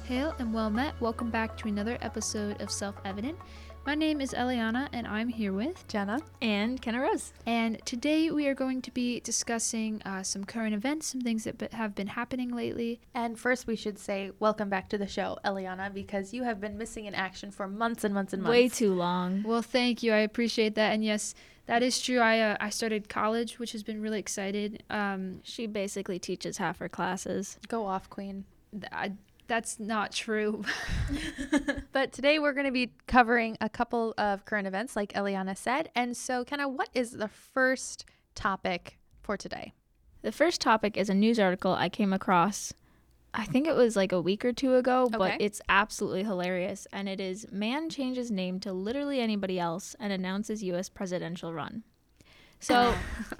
Hail and well met. Welcome back to another episode of Self-Evident. My name is Eliana and I'm here with Jenna and Kenna Rose. And today we are going to be discussing some current events, some things that have been happening lately. And first we should say welcome back to the show, Eliana, because you have been missing in action for months and months and months. Way too long. Well, thank you. I appreciate that. And yes, that is true. I started college, which has been really excited. She basically teaches half her classes. Go off, queen. That's not true. But today we're going to be covering a couple of current events, like Eliana said. And so, Kenna, what is the first topic for today? The first topic is a news article I came across, I think it was like a week or two ago, but it's absolutely hilarious. And it is man changes name to literally anybody else and announces U.S. presidential run. So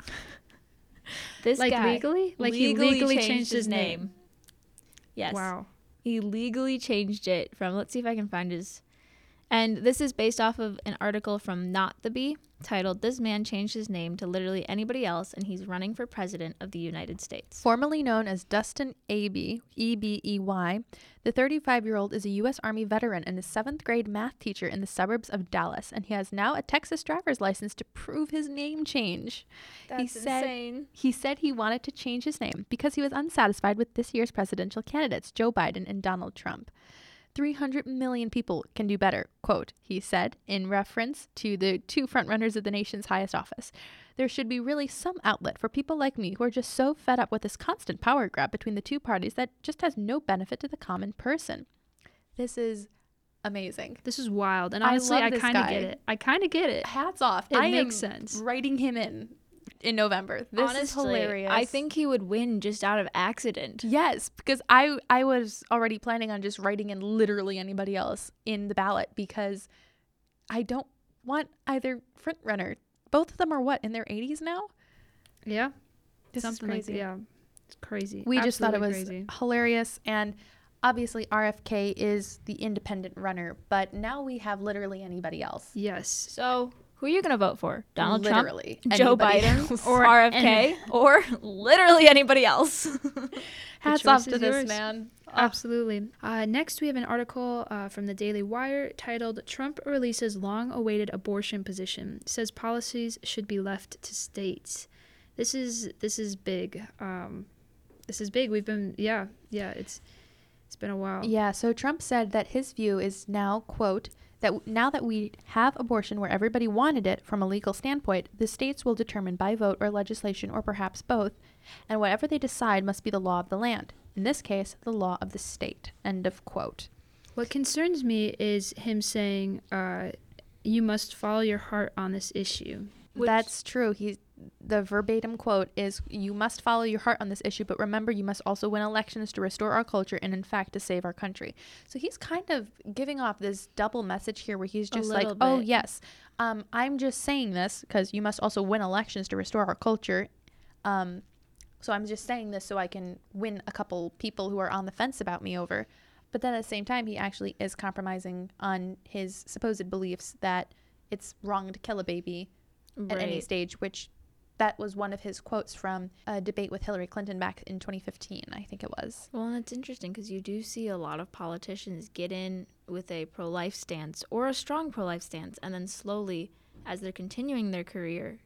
this like guy legally? Like he legally changed his name. Yes. Wow. He legally changed it from, let's see if I can find his, and this is based off of an article from Not the Bee titled, "This Man Changed His Name to Literally Anybody Else and He's Running for President of the United States." Formerly known as Dustin Abey, E-B-E-Y, the 35-year-old is a U.S. Army veteran and a 7th grade math teacher in the suburbs of Dallas, and he has now a Texas driver's license to prove his name change. That's insane. He said he wanted to change his name because he was unsatisfied with this year's presidential candidates, Joe Biden and Donald Trump. 300 million people can do better, quote, he said, in reference to the two frontrunners of the nation's highest office. There should be really some outlet for people like me who are just so fed up with this constant power grab between the two parties that just has no benefit to the common person. This is amazing. This is wild. And honestly, I kind of get it. I kind of get it. Hats off. It makes sense. Writing him in November. This Honestly, is hilarious. I think he would win just out of accident. Yes, because I was already planning on just writing in literally anybody else in the ballot because I don't want either front runner. Both of them are what, in their 80s now? Yeah. This Something is crazy. like yeah. It's crazy. We just thought it was crazy. hilarious, and obviously RFK is the independent runner, but now we have literally anybody else. Yes. So who are you going to vote for? Donald Literally Trump, Joe anybody Biden, else. or RFK, or literally anybody else? Hats choice off is to this yours. man. Absolutely. Next, we have an article from the Daily Wire titled, "Trump Releases Long-Awaited Abortion Position. Says Policies Should Be Left to States." This is big. This is big. We've been, it's been a while. Yeah, so Trump said that his view is now, quote, that now that we have abortion where everybody wanted it from a legal standpoint, the states will determine by vote or legislation or perhaps both, and whatever they decide must be the law of the land. In this case, the law of the state, end of quote. What concerns me is him saying, you must follow your heart on this issue. That's true. The verbatim quote is, "You must follow your heart on this issue, but remember you must also win elections to restore our culture and in fact to save our country." So he's kind of giving off this double message here where he's just like, "Oh yes, I'm just saying this because you must also win elections to restore our culture. So I'm just saying this so I can win a couple people who are on the fence about me over." But then at the same time, he actually is compromising on his supposed beliefs that it's wrong to kill a baby at any stage, which that was one of his quotes from a debate with Hillary Clinton back in 2015, I think it was. Well, and it's interesting because you do see a lot of politicians get in with a pro-life stance or a strong pro-life stance, and then slowly, as they're continuing their career,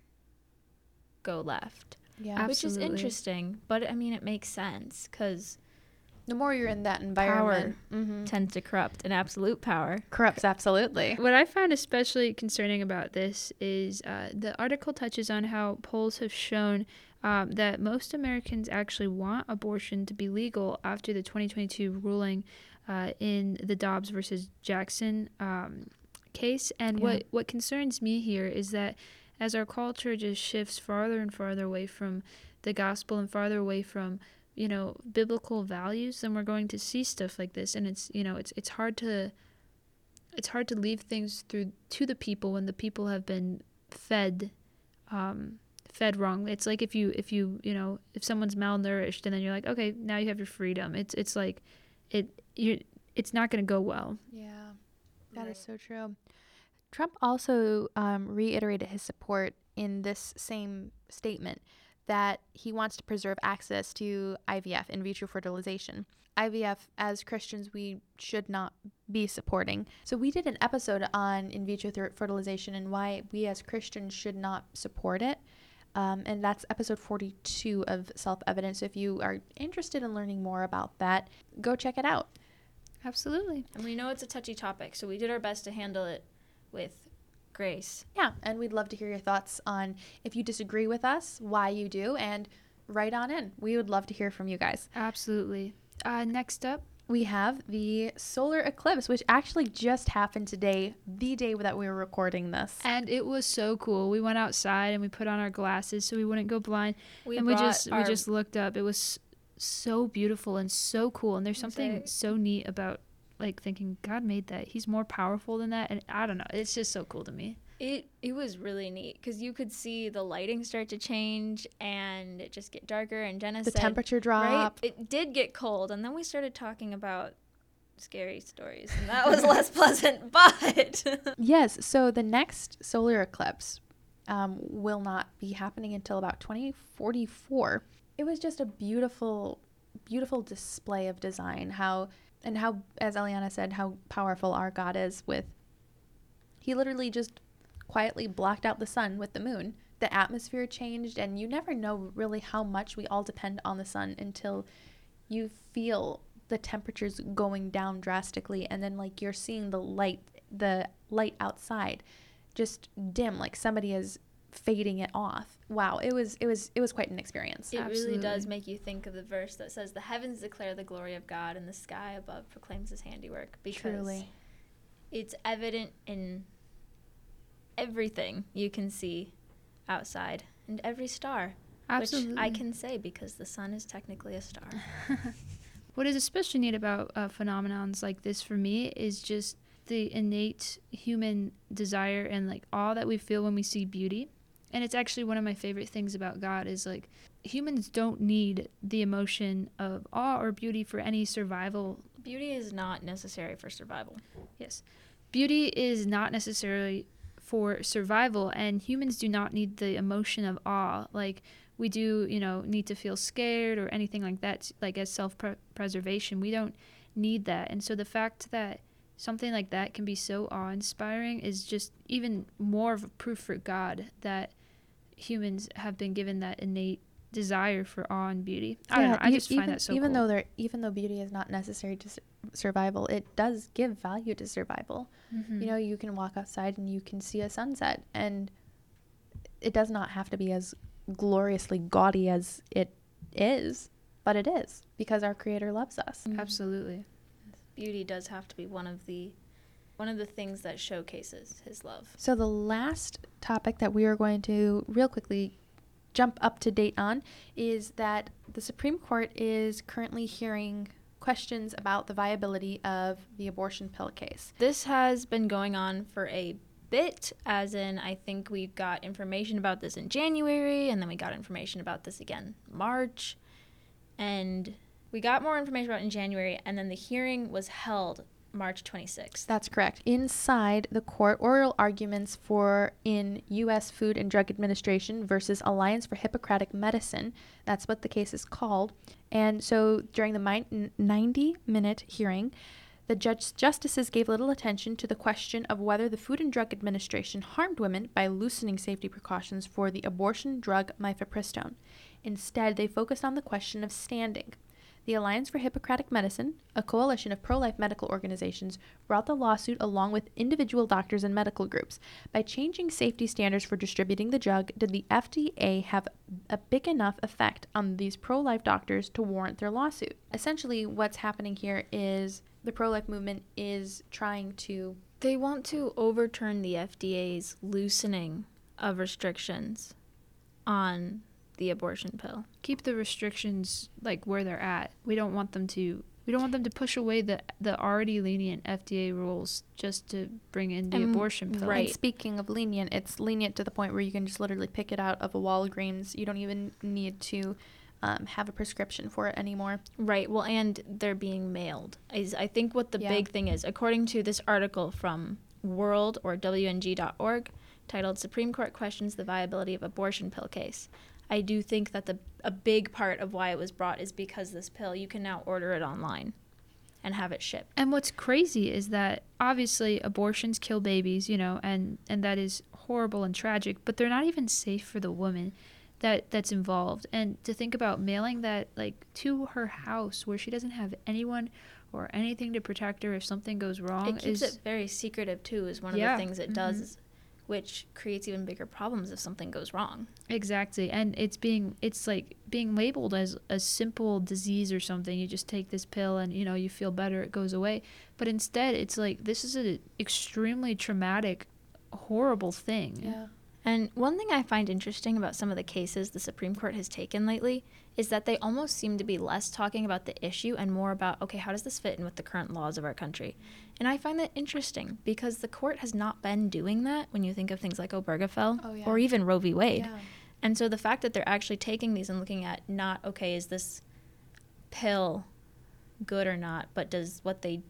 go left. Yeah, which is interesting, but I mean, it makes sense because the more you're in that environment, tends to corrupt, and absolute power corrupts absolutely. What I find especially concerning about this is the article touches on how polls have shown that most Americans actually want abortion to be legal after the 2022 ruling in the Dobbs versus Jackson case. And what concerns me here is that as our culture just shifts farther and farther away from the gospel and farther away from biblical values, then we're going to see stuff like this. And it's hard to leave things through to the people when the people have been fed wrongly. It's like if someone's malnourished and then you're like, okay, now you have your freedom. It's like it's not going to go well. Yeah, that is so true. Trump also reiterated his support in this same statement that he wants to preserve access to IVF, in vitro fertilization. IVF, as Christians, we should not be supporting. So we did an episode on in vitro fertilization and why we as Christians should not support it. And that's episode 42 of Self-Evidence. So if you are interested in learning more about that, go check it out. Absolutely. And we know it's a touchy topic, so we did our best to handle it with grace. Yeah, and we'd love to hear your thoughts on if you disagree with us, why you do, and write on in. We would love to hear from you guys. Absolutely. Next up, we have the solar eclipse, which actually just happened today, the day that we were recording this. And it was so cool. We went outside and we put on our glasses so we wouldn't go blind. We just looked up. It was so beautiful and so cool. And there's something so neat about like thinking God made that. He's more powerful than that. And I don't know. It's just so cool to me. It was really neat because you could see the lighting start to change and it just get darker. And Jenna said the temperature drop. Right, it did get cold, and then we started talking about scary stories, and that was less pleasant. But yes, so the next solar eclipse will not be happening until about 2044. It was just a beautiful, beautiful display of design. How, as Eliana said, how powerful our God is. With he literally just quietly blocked out the sun with the moon. The atmosphere changed, and you never know really how much we all depend on the sun until you feel the temperatures going down drastically, and then like you're seeing the light outside just dim, like somebody is fading it off. Wow, it was quite an experience. It really does make you think of the verse that says, "The heavens declare the glory of God, and the sky above proclaims his handiwork." Because truly, it's evident in everything you can see outside and every star. Absolutely. Which I can say because the sun is technically a star. What is especially neat about phenomenons like this for me is just the innate human desire and like awe that we feel when we see beauty. And it's actually one of my favorite things about God is like humans don't need the emotion of awe or beauty for any survival. Beauty is not necessary for survival. Yes. Beauty is not necessarily for survival, and humans do not need the emotion of awe like we do, need to feel scared or anything like that, like as self-preservation. We don't need that. And so the fact that something like that can be so awe-inspiring is just even more of a proof for God that humans have been given that innate desire for awe and beauty. I don't know. I just find that so even cool. Even though beauty is not necessary to survival, it does give value to survival. Mm-hmm. You can walk outside and you can see a sunset, and it does not have to be as gloriously gaudy as it is, but it is because our Creator loves us. Mm-hmm. Absolutely. Beauty does have to be one of the things that showcases his love. So the last topic that we are going to real quickly jump up to date on is that the Supreme Court is currently hearing questions about the viability of the abortion pill case. This has been going on for a bit, as in I think we got information about this in January, and then we got information about this again March, and we got more information about it in January, and then the hearing was held March 26th. That's correct. Inside the court, oral arguments in U.S. Food and Drug Administration versus Alliance for Hippocratic Medicine. That's what the case is called. And so during the 90-minute hearing, the justices gave little attention to the question of whether the Food and Drug Administration harmed women by loosening safety precautions for the abortion drug mifepristone. Instead, they focused on the question of standing. The Alliance for Hippocratic Medicine, a coalition of pro-life medical organizations, brought the lawsuit along with individual doctors and medical groups. By changing safety standards for distributing the drug, did the FDA have a big enough effect on these pro-life doctors to warrant their lawsuit? Essentially, what's happening here is the pro-life movement is trying to... They want to overturn the FDA's loosening of restrictions on the abortion pill. Keep the restrictions like where they're at. We don't want them to push away the already lenient FDA rules just to bring in the abortion pill. Right. And speaking of lenient, it's lenient to the point where you can just literally pick it out of a Walgreens. You don't even need to have a prescription for it anymore. Right. Well, and they're being mailed. I think what the big thing is, according to this article from WNG.org, titled "Supreme Court Questions the Viability of Abortion Pill Case," I do think that a big part of why it was brought is because this pill, you can now order it online and have it shipped. And what's crazy is that obviously abortions kill babies, and that is horrible and tragic, but they're not even safe for the woman that's involved. And to think about mailing that to her house where she doesn't have anyone or anything to protect her if something goes wrong, it keeps it very secretive too, is one of the things it does, which creates even bigger problems if something goes wrong. Exactly. And it's being labeled as a simple disease or something. You just take this pill and you feel better, it goes away. But instead it's this is an extremely traumatic, horrible thing. Yeah. And one thing I find interesting about some of the cases the Supreme Court has taken lately is that they almost seem to be less talking about the issue and more about, okay, how does this fit in with the current laws of our country? And I find that interesting because the court has not been doing that when you think of things like Obergefell or even Roe v. Wade. Yeah. And so the fact that they're actually taking these and looking at not, okay, is this pill good or not, but does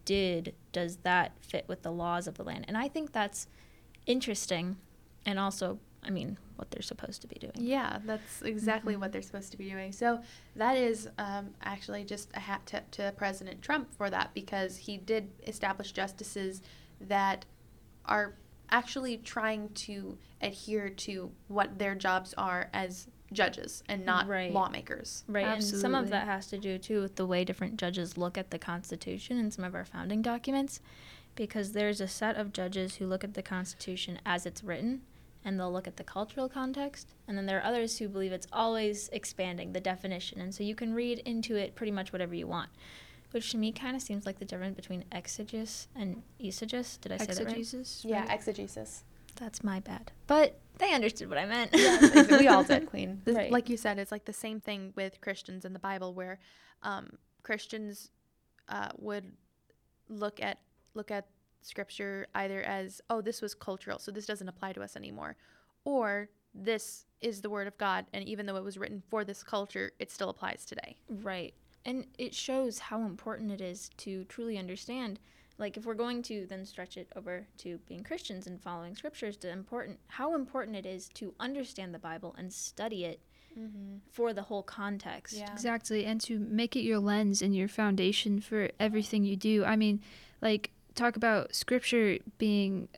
that fit with the laws of the land? And I think that's interesting. And also, what they're supposed to be doing. Yeah, that's exactly what they're supposed to be doing. So that is actually just a hat tip to President Trump for that, because he did establish justices that are actually trying to adhere to what their jobs are as judges and not lawmakers. Right, Absolutely. And some of that has to do, too, with the way different judges look at the Constitution and some of our founding documents, because there's a set of judges who look at the Constitution as it's written, and they'll look at the cultural context, and then there are others who believe it's always expanding the definition, and so you can read into it pretty much whatever you want, which to me kind of seems like the difference between exegesis and eisegesis. Did I say that right? Exegesis? Yeah, exegesis. That's my bad. But they understood what I meant. Yes, we all did, Queen. Right. Like you said, it's like the same thing with Christians in the Bible, where Christians would look at Scripture either as, oh, this was cultural, so this doesn't apply to us anymore, or this is the Word of God, and even though it was written for this culture, it still applies today. Right. And it shows how important it is to truly understand, if we're going to then stretch it over to being Christians and following Scriptures, how important it is to understand the Bible and study it for the whole context. Yeah. Exactly. And to make it your lens and your foundation for everything you do. Talk about Scripture being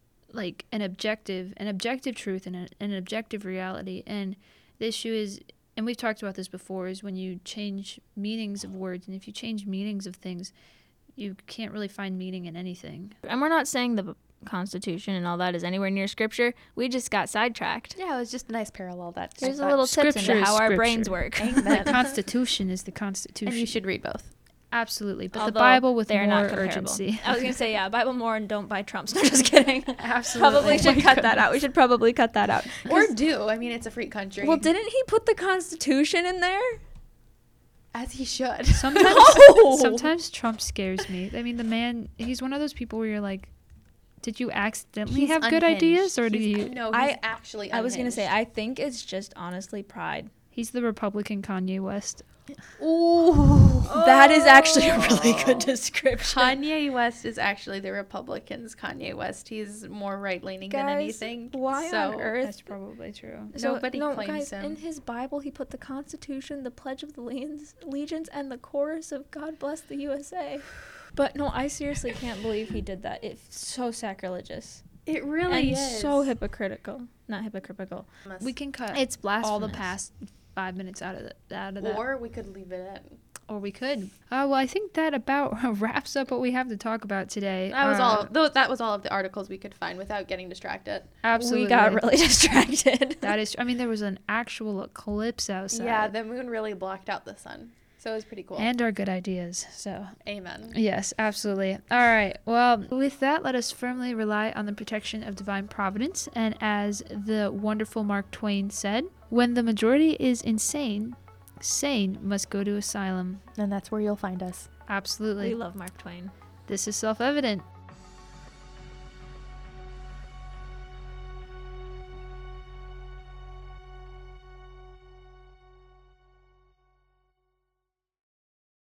an objective truth and an objective reality. And the issue is, and we've talked about this before, is when you change meanings of words, and if you change meanings of things, you can't really find meaning in anything. And we're not saying the Constitution and all that is anywhere near Scripture. We just got sidetracked. Yeah, it was just a nice parallel. There's a little tips into how our brains work. The Constitution is the Constitution. And you should read both. Absolutely, but Although the Bible with they're more not comparable. urgency. I was going to say, yeah, Bible more and don't buy Trumps. No, just kidding. Absolutely. Probably should cut that out. We should probably cut that out. Or do. It's a free country. Well, didn't he put the Constitution in there? As he should. Sometimes Trump scares me. The man, he's one of those people where you're like, did you accidentally have good ideas, or did you? No, he's actually unhinged. I was going to say, I think it's just honestly pride. He's the Republican Kanye West. Ooh, that is actually a really good description. Kanye West is actually the Republicans' Kanye West. He's more right-leaning than anything. Why on earth? That's probably true. Nobody claims him. In his Bible, he put the Constitution, the Pledge of Allegiance, and the chorus of God Bless the USA. But no, I seriously can't believe he did that. It's so sacrilegious. It really and is. So hypocritical. Not hypocritical. We can cut It's blasphemous. all the past 5 minutes out of that. Or we could leave it in. Or we could. Well, I think that about wraps up what we have to talk about today. That was all of the articles we could find without getting distracted. Absolutely. We got really distracted. That is, there was an actual eclipse outside. Yeah, the moon really blocked out the sun. So it was pretty cool. And our good ideas. So. Amen. Yes, absolutely. All right. Well, with that, let us firmly rely on the protection of divine providence. And as the wonderful Mark Twain said, when the majority is insane, sane must go to asylum. And that's where you'll find us. Absolutely. We love Mark Twain. This is self-evident.